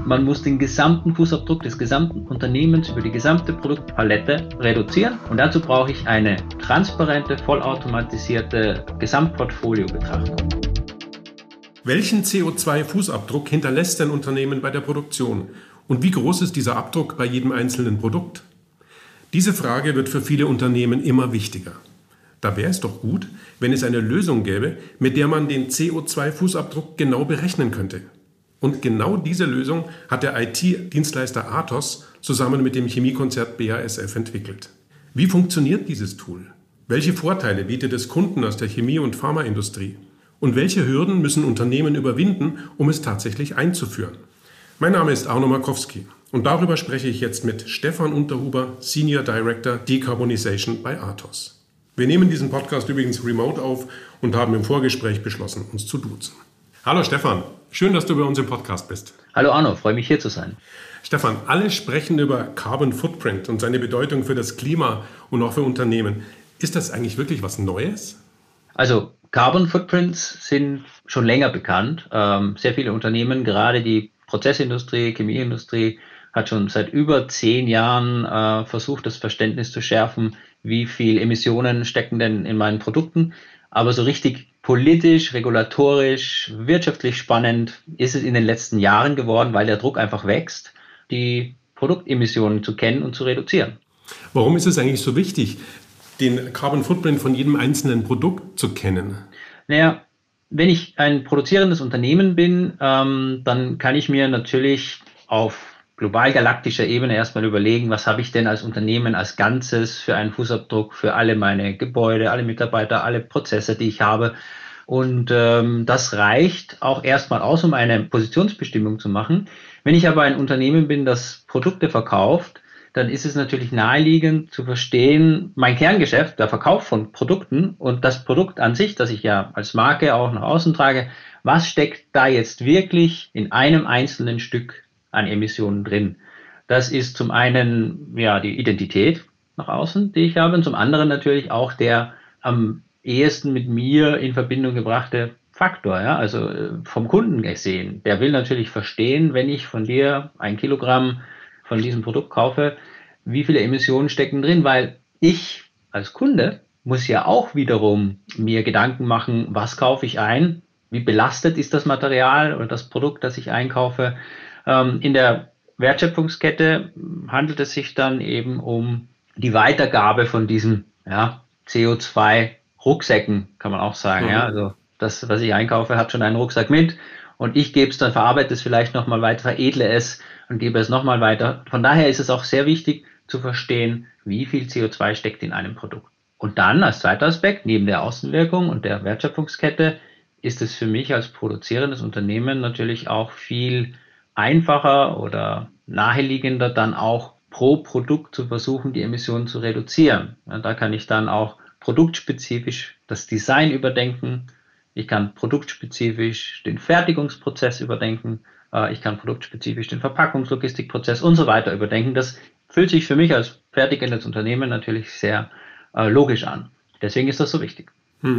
Man muss den gesamten Fußabdruck des gesamten Unternehmens über die gesamte Produktpalette reduzieren. Und dazu brauche ich eine transparente, vollautomatisierte Gesamtportfoliobetrachtung. Welchen CO2-Fußabdruck hinterlässt ein Unternehmen bei der Produktion? Und wie groß ist dieser Abdruck bei jedem einzelnen Produkt? Diese Frage wird für viele Unternehmen immer wichtiger. Da wäre es doch gut, wenn es eine Lösung gäbe, mit der man den CO2-Fußabdruck genau berechnen könnte. Und genau diese Lösung hat der IT-Dienstleister Atos zusammen mit dem Chemiekonzern BASF entwickelt. Wie funktioniert dieses Tool? Welche Vorteile bietet es Kunden aus der Chemie- und Pharmaindustrie? Und welche Hürden müssen Unternehmen überwinden, um es tatsächlich einzuführen? Mein Name ist Arno Markowski und darüber spreche ich jetzt mit Stefan Unterhuber, Senior Director Decarbonization bei Atos. Wir nehmen diesen Podcast übrigens remote auf und haben im Vorgespräch beschlossen, uns zu duzen. Hallo Stefan, schön, dass du bei uns im Podcast bist. Hallo Arno, freue mich hier zu sein. Stefan, alle sprechen über Carbon Footprint und seine Bedeutung für das Klima und auch für Unternehmen. Ist das eigentlich wirklich was Neues? Also Carbon Footprints sind schon länger bekannt. Sehr viele Unternehmen, gerade die Prozessindustrie, Chemieindustrie, hat schon seit über 10 Jahren versucht, das Verständnis zu schärfen, wie viel Emissionen stecken denn in meinen Produkten. Aber so richtig politisch, regulatorisch, wirtschaftlich spannend ist es in den letzten Jahren geworden, weil der Druck einfach wächst, die Produktemissionen zu kennen und zu reduzieren. Warum ist es eigentlich so wichtig, den Carbon Footprint von jedem einzelnen Produkt zu kennen? Naja, wenn ich ein produzierendes Unternehmen bin, dann kann ich mir natürlich auf global galaktischer Ebene erstmal überlegen, was habe ich denn als Unternehmen als Ganzes für einen Fußabdruck für alle meine Gebäude, alle Mitarbeiter, alle Prozesse, die ich habe. Und das reicht auch erstmal aus, um eine Positionsbestimmung zu machen. Wenn ich aber ein Unternehmen bin, das Produkte verkauft, dann ist es natürlich naheliegend zu verstehen, mein Kerngeschäft, der Verkauf von Produkten und das Produkt an sich, das ich ja als Marke auch nach außen trage, was steckt da jetzt wirklich in einem einzelnen Stück an Emissionen drin? Das ist zum einen ja die Identität nach außen, die ich habe, und zum anderen natürlich auch der am ehesten mit mir in Verbindung gebrachte Faktor, ja, also vom Kunden gesehen. Der will natürlich verstehen, wenn ich von dir 1 Kilogramm von diesem Produkt kaufe, wie viele Emissionen stecken drin, weil ich als Kunde muss ja auch wiederum mir Gedanken machen, was kaufe ich ein, wie belastet ist das Material oder das Produkt, das ich einkaufe. In der Wertschöpfungskette handelt es sich dann eben um die Weitergabe von diesen CO2-Rucksäcken, kann man auch sagen. Ja, also das, was ich einkaufe, hat schon einen Rucksack mit und ich gebe es dann, verarbeite es vielleicht nochmal weiter, veredle es und gebe es nochmal weiter. Von daher ist es auch sehr wichtig zu verstehen, wie viel CO2 steckt in einem Produkt. Und dann als zweiter Aspekt, neben der Außenwirkung und der Wertschöpfungskette, ist es für mich als produzierendes Unternehmen natürlich auch viel einfacher oder naheliegender, dann auch pro Produkt zu versuchen, die Emissionen zu reduzieren. Ja, da kann ich dann auch produktspezifisch das Design überdenken. Ich kann produktspezifisch den Fertigungsprozess überdenken. Ich kann produktspezifisch den Verpackungslogistikprozess und so weiter überdenken. Das fühlt sich für mich als fertigendes Unternehmen natürlich sehr logisch an. Deswegen ist das so wichtig.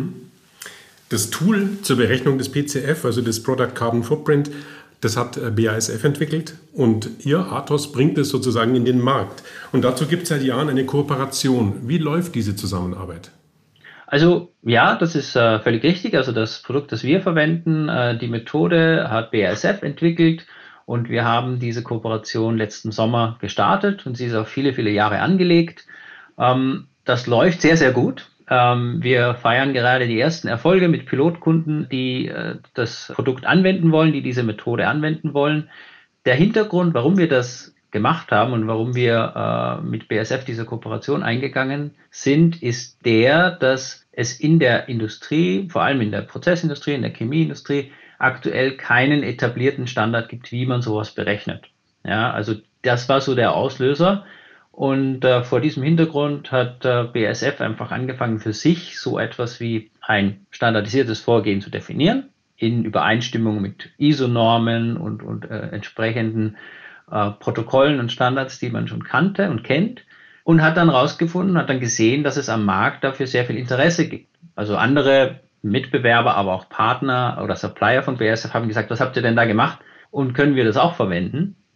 Das Tool zur Berechnung des PCF, also des Product Carbon Footprint, das hat BASF entwickelt und ihr, Atos, bringt es sozusagen in den Markt. Und dazu gibt es seit Jahren eine Kooperation. Wie läuft diese Zusammenarbeit? Also ja, das ist völlig richtig. Also das Produkt, das wir verwenden, die Methode hat BASF entwickelt und wir haben diese Kooperation letzten Sommer gestartet und sie ist auf viele, viele Jahre angelegt. Das läuft sehr, sehr gut. Wir feiern gerade die ersten Erfolge mit Pilotkunden, die das Produkt anwenden wollen, die diese Methode anwenden wollen. Der Hintergrund, warum wir das gemacht haben und warum wir mit BASF diese Kooperation eingegangen sind, ist der, dass es in der Industrie, vor allem in der Prozessindustrie, in der Chemieindustrie, aktuell keinen etablierten Standard gibt, wie man sowas berechnet. Ja, also das war so der Auslöser. Und vor diesem Hintergrund hat BASF einfach angefangen, für sich so etwas wie ein standardisiertes Vorgehen zu definieren, in Übereinstimmung mit ISO-Normen und entsprechenden Protokollen und Standards, die man schon kannte und kennt, und hat dann rausgefunden, hat dann gesehen, dass es am Markt dafür sehr viel Interesse gibt. Also andere Mitbewerber, aber auch Partner oder Supplier von BASF haben gesagt, was habt ihr denn da gemacht und können wir das auch verwenden?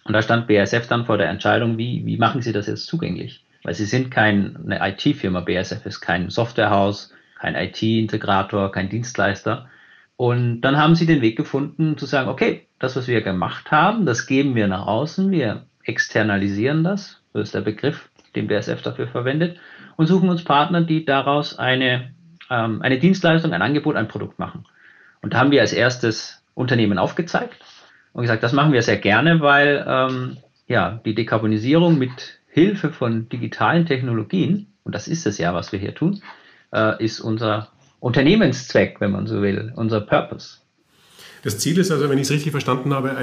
Und da stand BASF dann vor der Entscheidung, wie machen Sie das jetzt zugänglich? Weil Sie sind keine IT-Firma, BASF ist kein Softwarehaus, kein IT-Integrator, kein Dienstleister. Und dann haben sie den Weg gefunden zu sagen, okay, das, was wir gemacht haben, das geben wir nach außen, wir externalisieren das, so ist der Begriff, den BASF dafür verwendet, und suchen uns Partner, die daraus eine Dienstleistung, ein Angebot, ein Produkt machen. Und da haben wir als erstes Unternehmen aufgezeigt und gesagt, das machen wir sehr gerne, weil die Dekarbonisierung mit Hilfe von digitalen Technologien, und das ist es ja, was wir hier tun, ist unser Unternehmenszweck, wenn man so will, unser Purpose. Das Ziel ist also, wenn ich es richtig verstanden habe,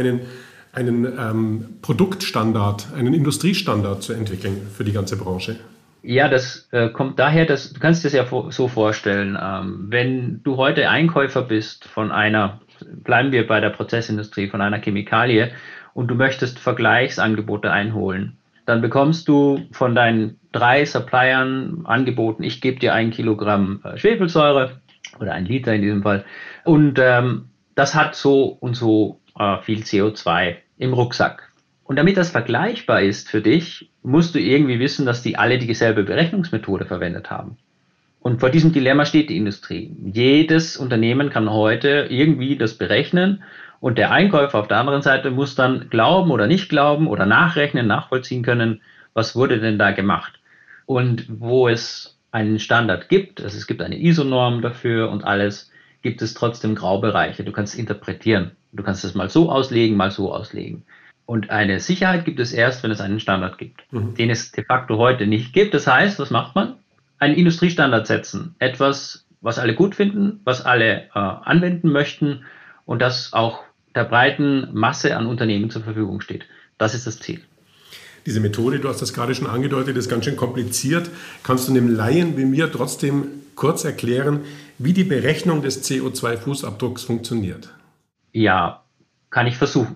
einen Produktstandard, einen Industriestandard zu entwickeln für die ganze Branche. Ja, das kommt daher, dass du kannst dir das ja so vorstellen, wenn du heute Einkäufer bist von bleiben wir bei der Prozessindustrie, von einer Chemikalie und du möchtest Vergleichsangebote einholen, dann bekommst du von deinen 3 Suppliern angeboten, ich gebe dir 1 Kilogramm Schwefelsäure oder 1 Liter in diesem Fall und das hat so und so viel CO2 im Rucksack. Und damit das vergleichbar ist für dich, musst du irgendwie wissen, dass die alle dieselbe Berechnungsmethode verwendet haben. Und vor diesem Dilemma steht die Industrie. Jedes Unternehmen kann heute irgendwie das berechnen und der Einkäufer auf der anderen Seite muss dann glauben oder nicht glauben oder nachrechnen, nachvollziehen können, was wurde denn da gemacht. Und wo es einen Standard gibt, also es gibt eine ISO-Norm dafür und alles, gibt es trotzdem Graubereiche. Du kannst interpretieren. Du kannst es mal so auslegen, mal so auslegen. Und eine Sicherheit gibt es erst, wenn es einen Standard gibt, den es de facto heute nicht gibt. Das heißt, was macht man? Einen Industriestandard setzen. Etwas, was alle gut finden, was alle anwenden möchten und das auch der breiten Masse an Unternehmen zur Verfügung steht. Das ist das Ziel. Diese Methode, du hast das gerade schon angedeutet, ist ganz schön kompliziert. Kannst du einem Laien wie mir trotzdem kurz erklären, wie die Berechnung des CO2-Fußabdrucks funktioniert? Ja, kann ich versuchen.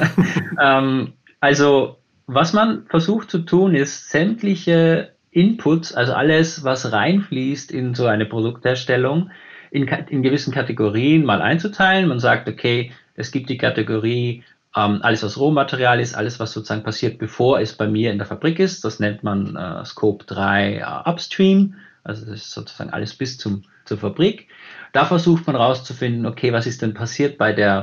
Also, was man versucht zu tun, ist sämtliche Inputs, also alles, was reinfließt in so eine Produktherstellung, in gewissen Kategorien mal einzuteilen. Man sagt, okay, es gibt die Kategorie, alles, was Rohmaterial ist, alles, was sozusagen passiert, bevor es bei mir in der Fabrik ist. Das nennt man Scope 3 Upstream. Also das ist sozusagen alles bis zur Fabrik. Da versucht man rauszufinden, okay, was ist denn passiert bei der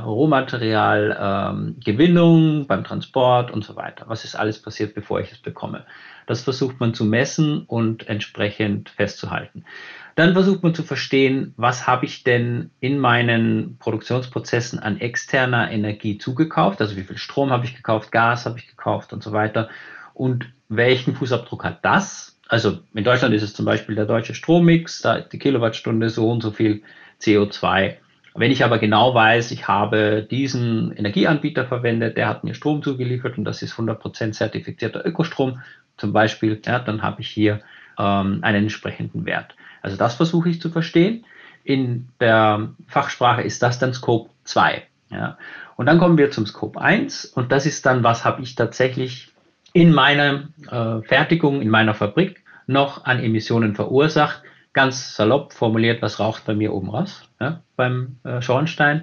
Rohmaterialgewinnung, beim Transport und so weiter. Was ist alles passiert, bevor ich es bekomme? Das versucht man zu messen und entsprechend festzuhalten. Dann versucht man zu verstehen, was habe ich denn in meinen Produktionsprozessen an externer Energie zugekauft, also wie viel Strom habe ich gekauft, Gas habe ich gekauft und so weiter und welchen Fußabdruck hat das? Also in Deutschland ist es zum Beispiel der deutsche Strommix, da die Kilowattstunde so und so viel CO2. Wenn ich aber genau weiß, ich habe diesen Energieanbieter verwendet, der hat mir Strom zugeliefert und das ist 100% zertifizierter Ökostrom zum Beispiel, ja, dann habe ich hier einen entsprechenden Wert. Also das versuche ich zu verstehen. In der Fachsprache ist das dann Scope 2. Ja. Und dann kommen wir zum Scope 1 und das ist dann, was habe ich tatsächlich in meiner Fertigung, in meiner Fabrik noch an Emissionen verursacht. Ganz salopp formuliert, was raucht bei mir oben raus, ja, beim Schornstein.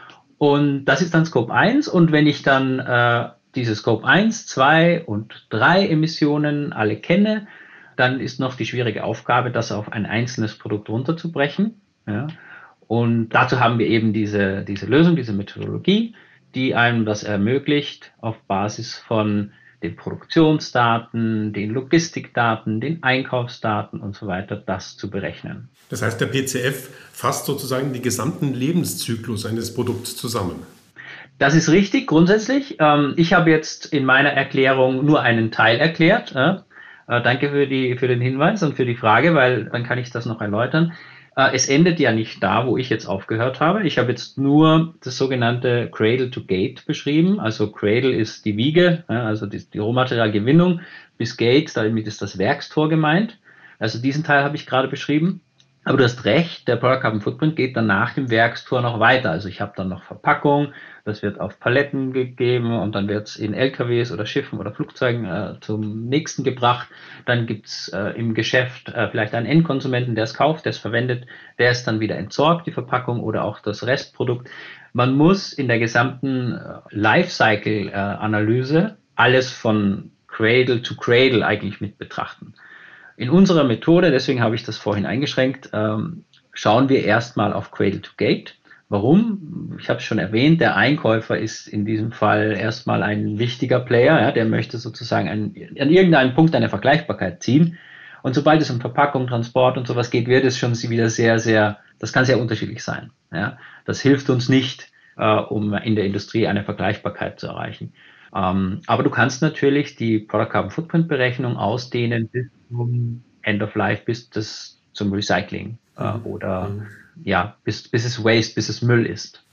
Und das ist dann Scope 1. Und wenn ich dann diese Scope 1, 2 und 3 Emissionen alle kenne, dann ist noch die schwierige Aufgabe, das auf ein einzelnes Produkt runterzubrechen. Ja. Und dazu haben wir eben diese Lösung, diese Methodologie, die einem das ermöglicht, auf Basis von den Produktionsdaten, den Logistikdaten, den Einkaufsdaten und so weiter, das zu berechnen. Das heißt, der PCF fasst sozusagen den gesamten Lebenszyklus eines Produkts zusammen. Das ist richtig, grundsätzlich. Ich habe jetzt in meiner Erklärung nur einen Teil erklärt. Danke für den Hinweis und für die Frage, weil dann kann ich das noch erläutern. Es endet ja nicht da, wo ich jetzt aufgehört habe. Ich habe jetzt nur das sogenannte Cradle to Gate beschrieben. Also Cradle ist die Wiege, also die Rohmaterialgewinnung, bis Gate, damit ist das Werkstor gemeint. Also diesen Teil habe ich gerade beschrieben. Aber du hast recht, der Product Carbon Footprint geht dann nach dem Werkstor noch weiter. Also ich habe dann noch Verpackung, das wird auf Paletten gegeben und dann wird es in LKWs oder Schiffen oder Flugzeugen zum nächsten gebracht. Dann gibt es im Geschäft vielleicht einen Endkonsumenten, der es kauft, der es verwendet, der es dann wieder entsorgt, die Verpackung oder auch das Restprodukt. Man muss in der gesamten Lifecycle-Analyse alles von Cradle to Cradle eigentlich mit betrachten. In unserer Methode, deswegen habe ich das vorhin eingeschränkt, schauen wir erstmal auf Cradle to Gate. Warum? Ich habe es schon erwähnt, der Einkäufer ist in diesem Fall erstmal ein wichtiger Player, ja, der möchte sozusagen an irgendeinem Punkt eine Vergleichbarkeit ziehen. Und sobald es um Verpackung, Transport und sowas geht, wird es schon wieder das kann sehr unterschiedlich sein. Ja. Das hilft uns nicht, um in der Industrie eine Vergleichbarkeit zu erreichen. Aber du kannst natürlich die Product Carbon Footprint Berechnung ausdehnen bis zum End of Life, bis zum Recycling oder ja, bis es Waste, bis es Müll ist.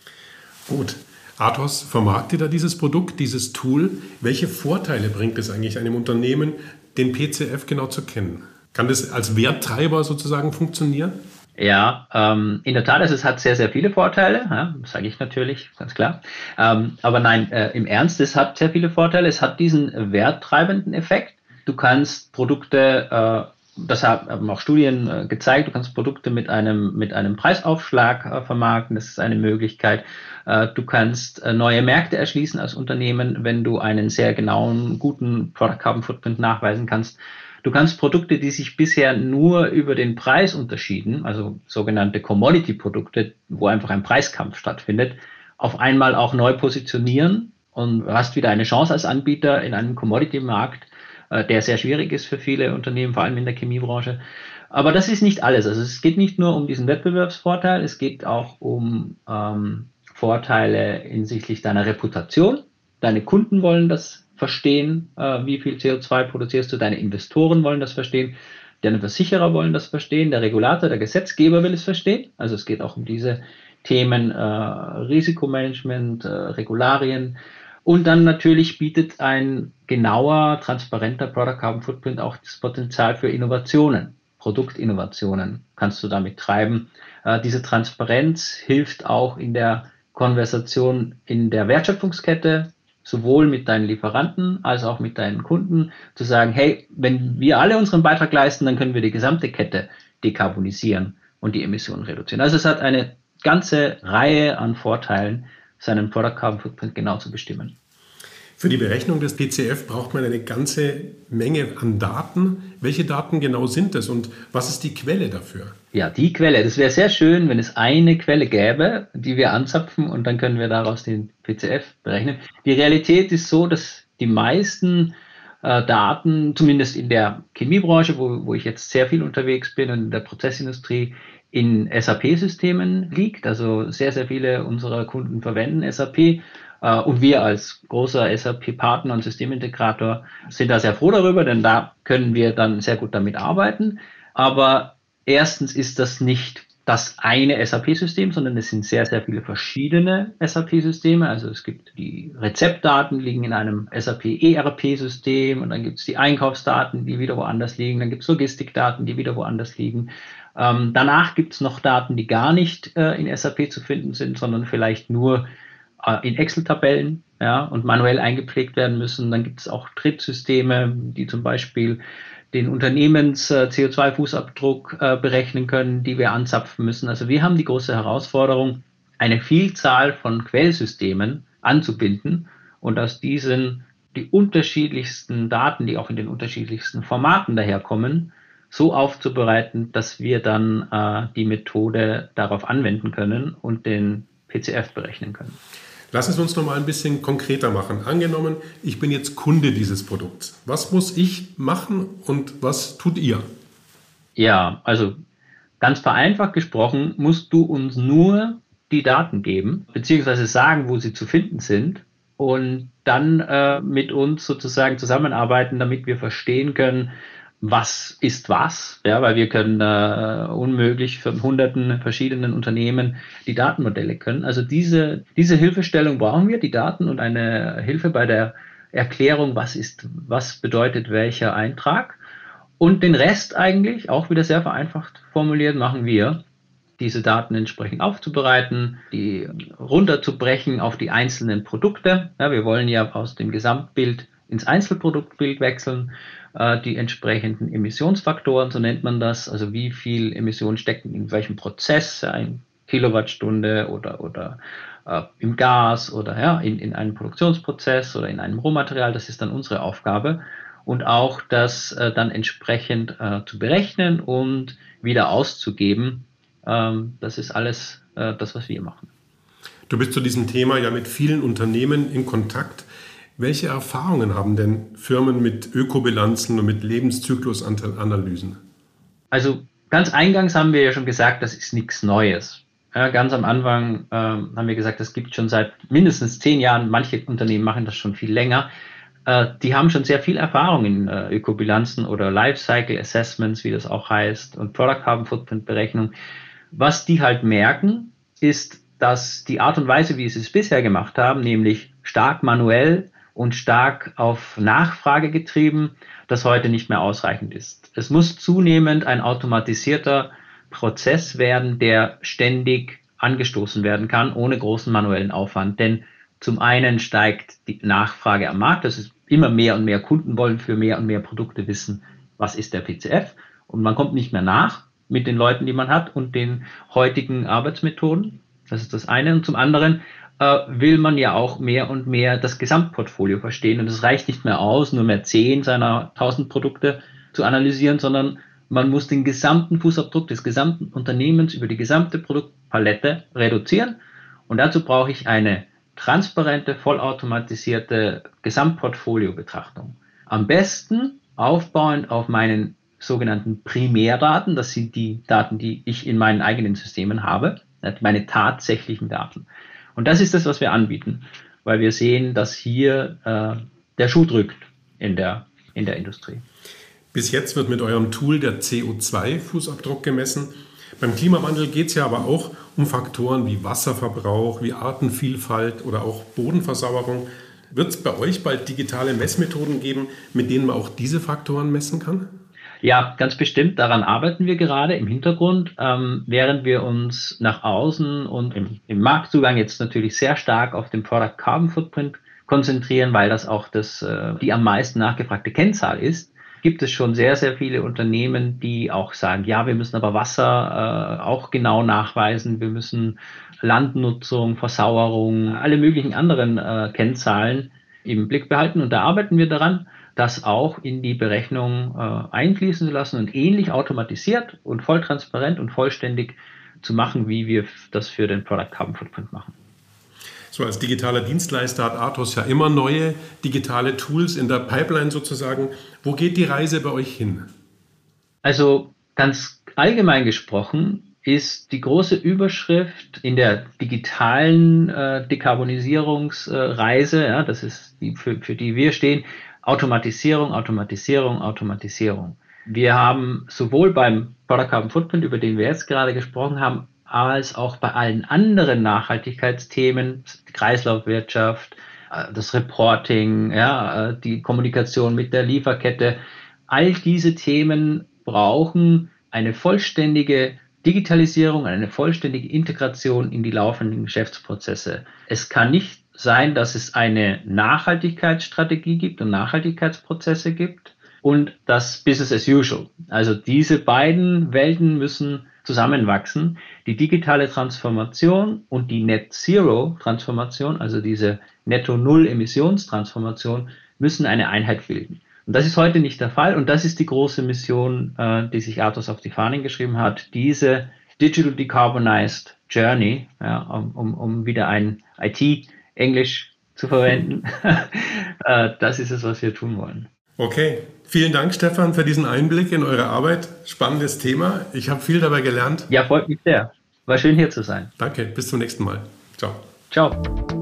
Gut. Athos vermarktet da dieses Produkt, dieses Tool. Welche Vorteile bringt es eigentlich einem Unternehmen, den PCF genau zu kennen? Kann das als Werttreiber sozusagen funktionieren? Ja, in der Tat, es hat sehr, sehr viele Vorteile, ja, das sage ich natürlich, ganz klar. Aber nein, im Ernst, es hat sehr viele Vorteile. Es hat diesen werttreibenden Effekt. Du kannst Produkte, das haben auch Studien gezeigt, du kannst Produkte mit einem Preisaufschlag vermarkten, das ist eine Möglichkeit. Du kannst neue Märkte erschließen als Unternehmen, wenn du einen sehr genauen, guten Product Carbon Footprint nachweisen kannst. Du kannst Produkte, die sich bisher nur über den Preis unterschieden, also sogenannte Commodity-Produkte, wo einfach ein Preiskampf stattfindet, auf einmal auch neu positionieren und hast wieder eine Chance als Anbieter in einem Commodity-Markt, der sehr schwierig ist für viele Unternehmen, vor allem in der Chemiebranche. Aber das ist nicht alles. Also es geht nicht nur um diesen Wettbewerbsvorteil, es geht auch um Vorteile hinsichtlich deiner Reputation. Deine Kunden wollen das verstehen, wie viel CO2 produzierst du, deine Investoren wollen das verstehen, deine Versicherer wollen das verstehen, der Regulator, der Gesetzgeber will es verstehen. Also es geht auch um diese Themen Risikomanagement, Regularien. Und dann natürlich bietet ein genauer, transparenter Product Carbon Footprint auch das Potenzial für Innovationen, Produktinnovationen kannst du damit treiben. Diese Transparenz hilft auch in der Konversation in der Wertschöpfungskette, sowohl mit deinen Lieferanten als auch mit deinen Kunden, zu sagen, hey, wenn wir alle unseren Beitrag leisten, dann können wir die gesamte Kette dekarbonisieren und die Emissionen reduzieren. Also es hat eine ganze Reihe an Vorteilen, seinen Product Carbon Footprint genau zu bestimmen. Für die Berechnung des PCF braucht man eine ganze Menge an Daten. Welche Daten genau sind es und was ist die Quelle dafür? Ja, die Quelle. Das wäre sehr schön, wenn es eine Quelle gäbe, die wir anzapfen und dann können wir daraus den PCF berechnen. Die Realität ist so, dass die meisten Daten, zumindest in der Chemiebranche, wo ich jetzt sehr viel unterwegs bin und in der Prozessindustrie, in SAP-Systemen liegt. Also sehr, sehr viele unserer Kunden verwenden SAP. Und wir als großer SAP-Partner und Systemintegrator sind da sehr froh darüber, denn da können wir dann sehr gut damit arbeiten. Aber erstens ist das nicht das eine SAP-System, sondern es sind sehr, sehr viele verschiedene SAP-Systeme. Also es gibt die Rezeptdaten liegen in einem SAP-ERP-System und dann gibt es die Einkaufsdaten, die wieder woanders liegen. Dann gibt es Logistikdaten, die wieder woanders liegen. Danach gibt es noch Daten, die gar nicht in SAP zu finden sind, sondern vielleicht nur in Excel-Tabellen, ja, und manuell eingepflegt werden müssen. Dann gibt es auch Drittsysteme, die zum Beispiel den Unternehmens-CO2-Fußabdruck berechnen können, die wir anzapfen müssen. Also wir haben die große Herausforderung, eine Vielzahl von Quellsystemen anzubinden und aus diesen die unterschiedlichsten Daten, die auch in den unterschiedlichsten Formaten daherkommen, so aufzubereiten, dass wir dann die Methode darauf anwenden können und den PCF berechnen können. Lass es uns noch mal ein bisschen konkreter machen. Angenommen, ich bin jetzt Kunde dieses Produkts. Was muss ich machen und was tut ihr? Ja, also ganz vereinfacht gesprochen, musst du uns nur die Daten geben, beziehungsweise sagen, wo sie zu finden sind und dann mit uns sozusagen zusammenarbeiten, damit wir verstehen können, was ist was, ja, weil wir können unmöglich von hunderten verschiedenen Unternehmen die Datenmodelle können. Also diese Hilfestellung brauchen wir, die Daten und eine Hilfe bei der Erklärung, was bedeutet welcher Eintrag. Und den Rest eigentlich, auch wieder sehr vereinfacht formuliert, machen wir, diese Daten entsprechend aufzubereiten, die runterzubrechen auf die einzelnen Produkte. Ja, wir wollen ja aus dem Gesamtbild ins Einzelproduktbild wechseln, die entsprechenden Emissionsfaktoren, so nennt man das, also wie viel Emissionen stecken in welchem Prozess. Ein Kilowattstunde oder im Gas oder ja, in einem Produktionsprozess oder in einem Rohmaterial. Das ist dann unsere Aufgabe. Und auch das dann entsprechend zu berechnen und wieder auszugeben. Das ist alles das, was wir machen. Du bist zu diesem Thema ja mit vielen Unternehmen in Kontakt. Welche Erfahrungen haben denn Firmen mit Ökobilanzen und mit Lebenszyklusanalysen? Also ganz eingangs haben wir ja schon gesagt, das ist nichts Neues. Ja, ganz am Anfang haben wir gesagt, das gibt es schon seit mindestens 10 Jahren. Manche Unternehmen machen das schon viel länger. Die haben schon sehr viel Erfahrung in Ökobilanzen oder Lifecycle Assessments, wie das auch heißt, und Product Carbon Footprint Berechnung. Was die halt merken, ist, dass die Art und Weise, wie sie es bisher gemacht haben, nämlich stark manuell und stark auf Nachfrage getrieben, das heute nicht mehr ausreichend ist. Es muss zunehmend ein automatisierter Prozess werden, der ständig angestoßen werden kann, ohne großen manuellen Aufwand. Denn zum einen steigt die Nachfrage am Markt, das ist immer mehr und mehr Kunden wollen für mehr und mehr Produkte wissen, was ist der PCF, und man kommt nicht mehr nach mit den Leuten, die man hat und den heutigen Arbeitsmethoden. Das ist das eine. Und zum anderen will man ja auch mehr und mehr das Gesamtportfolio verstehen. Und es reicht nicht mehr aus, nur mehr 10 seiner 1000 Produkte zu analysieren, sondern man muss den gesamten Fußabdruck des gesamten Unternehmens über die gesamte Produktpalette reduzieren. Und dazu brauche ich eine transparente, vollautomatisierte Gesamtportfolio-Betrachtung. Am besten aufbauend auf meinen sogenannten Primärdaten. Das sind die Daten, die ich in meinen eigenen Systemen habe, meine tatsächlichen Daten. Und das ist das, was wir anbieten, weil wir sehen, dass hier der Schuh drückt in der Industrie. Bis jetzt wird mit eurem Tool der CO2-Fußabdruck gemessen. Beim Klimawandel geht es ja aber auch um Faktoren wie Wasserverbrauch, wie Artenvielfalt oder auch Bodenversauerung. Wird es bei euch bald digitale Messmethoden geben, mit denen man auch diese Faktoren messen kann? Ja, ganz bestimmt. Daran arbeiten wir gerade im Hintergrund, während wir uns nach außen und im Marktzugang jetzt natürlich sehr stark auf den Product Carbon Footprint konzentrieren, weil das auch die am meisten nachgefragte Kennzahl ist. Gibt es schon sehr, sehr viele Unternehmen, die auch sagen, ja, wir müssen aber Wasser auch genau nachweisen, wir müssen Landnutzung, Versauerung, alle möglichen anderen Kennzahlen im Blick behalten. Und da arbeiten wir daran, das auch in die Berechnung einfließen zu lassen und ähnlich automatisiert und voll transparent und vollständig zu machen, wie wir das für den Product Carbon Footprint machen. So, als digitaler Dienstleister hat Athos ja immer neue digitale Tools in der Pipeline sozusagen. Wo geht die Reise bei euch hin? Also ganz allgemein gesprochen ist die große Überschrift in der digitalen Dekarbonisierungsreise, ja, das ist die, für die wir stehen, Automatisierung, Automatisierung, Automatisierung. Wir haben sowohl beim Product Carbon Footprint, über den wir jetzt gerade gesprochen haben, als auch bei allen anderen Nachhaltigkeitsthemen, Kreislaufwirtschaft, das Reporting, ja, die Kommunikation mit der Lieferkette, all diese Themen brauchen eine vollständige Digitalisierung, eine vollständige Integration in die laufenden Geschäftsprozesse. Es kann nicht sein, dass es eine Nachhaltigkeitsstrategie gibt und Nachhaltigkeitsprozesse gibt und das Business as usual. Also diese beiden Welten müssen zusammenwachsen. Die digitale Transformation und die Net Zero Transformation, also diese Netto-Null-Emissionstransformation, müssen eine Einheit bilden. Und das ist heute nicht der Fall. Und das ist die große Mission, die sich Athos auf die Fahnen geschrieben hat, diese Digital Decarbonized Journey, ja, um wieder ein IT-Englisch zu verwenden. Das ist es, was wir tun wollen. Okay, vielen Dank, Stefan, für diesen Einblick in eure Arbeit. Spannendes Thema. Ich habe viel dabei gelernt. Ja, freut mich sehr. War schön, hier zu sein. Danke, bis zum nächsten Mal. Ciao. Ciao.